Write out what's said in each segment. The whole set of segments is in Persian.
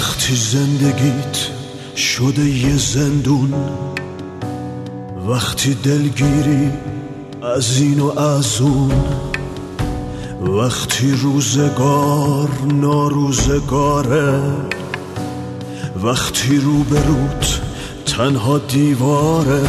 وقتی زندگیت شده یه زندون، وقتی دلگیری از این و از اون، وقتی روزگار ناروزگاره، وقتی روبروت تنها دیواره،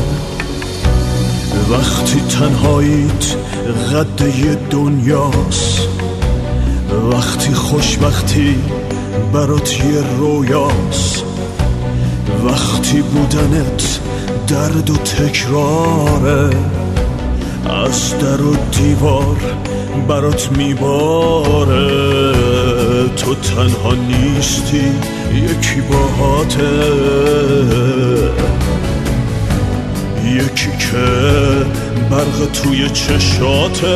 وقتی تنهاییت قد یه دنیاست، وقتی خوشبختی برات یه رویاست، وقتی بودنت درد و تکراره، از در و دیوار برات میباره، تو تنها نیستی یکی باهاته، یکی که برق توی چشاته.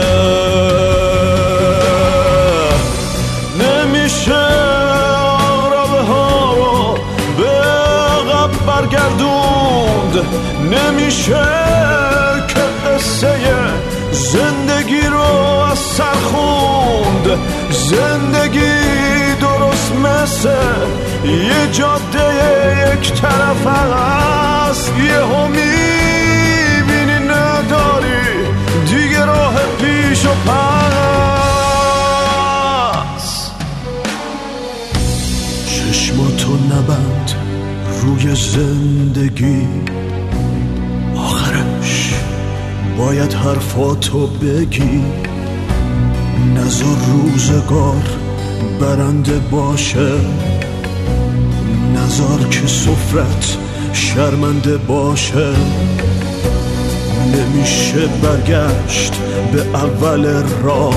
نمیشه آقربه ها رو به عقب برگردوند، نمیشه که قصه زندگی رو از سر خوند. زندگی درست مثل یه جاده یک طرف است، یهو میبینی نداری دیگه راه پیش و پس. چشماتو نبند روی زندگی، آخرش باید حرفاتو بگی. نذار روزگار برنده باشه، نذار که سفرت شرمنده باشه. نمیشه برگشت به اول راه،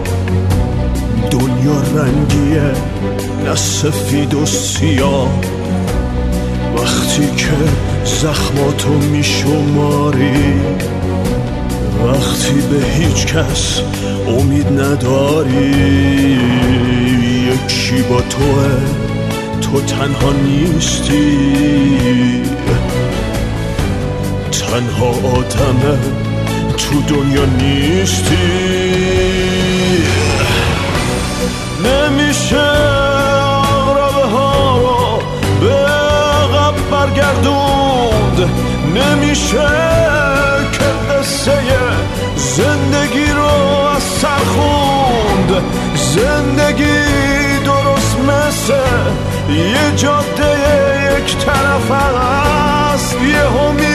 دنیا رنگیه نه سفید و سیاه. وقتی که زخماتو میشماری، وقتی به هیچ کس امید نداری، یکی با توه، تو تنها نیستی، تنها آدمه تو دنیا نیستی. نمیشه آقربه ها رو به عقب برگردوند، نمیشه که قصه زندگی رو از سر خوند. زندگی درست مثل یه جاده یک طرف است، یهو